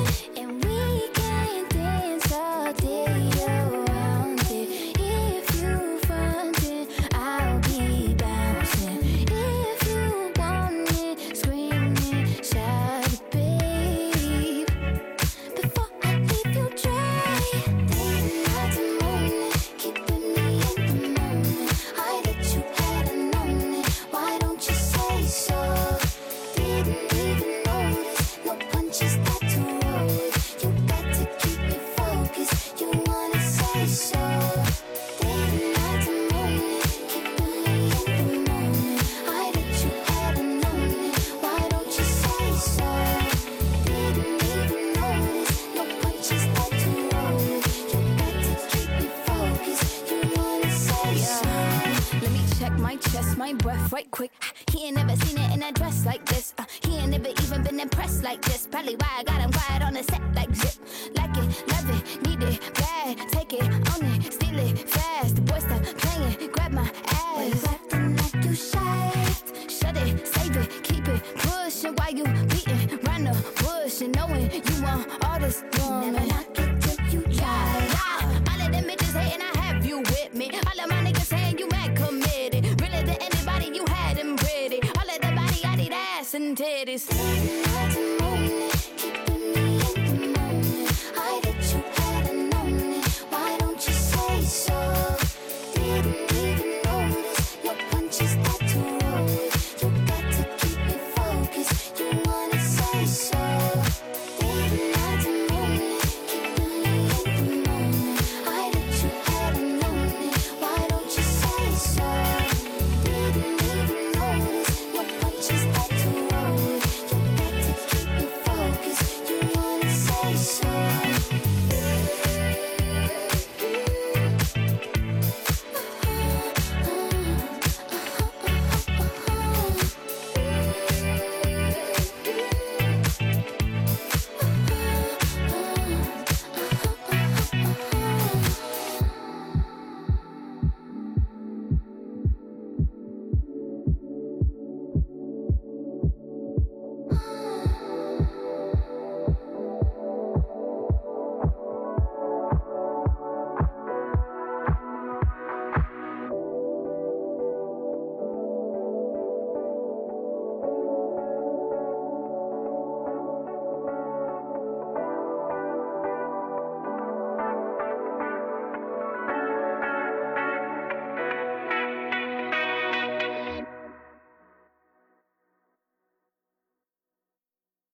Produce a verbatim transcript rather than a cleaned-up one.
And we can dance all day around it. If you front it, I'll be bouncing. If you want it, scream it, shout it, babe. Before I leave you dry, day and night and morning, keeping me in the moment. I that you hadn't known it. Why don't you say so? Didn't even notice. No punches that to roll with. You got to keep me focused. You wanna say so? Day and night and morning, keeping me in the moment. I that you hadn't known it. Why don't you say so? Didn't even notice. No punches that to roll with. You got to keep me focused. You wanna say so? Let me check my chest, my breath right quick. He ain't never seen it in a dress like this. Uh, he ain't never even been impressed like this. Probably why I got him quiet on the set like zip. Like it, love it, need it, bad. Take it, own it, steal it, fast. The boy stop playing, grab my Why you ass. acting like you shy? Shut it, save it, keep it pushing while you beating round the bush and knowing you want all this woman. Never knock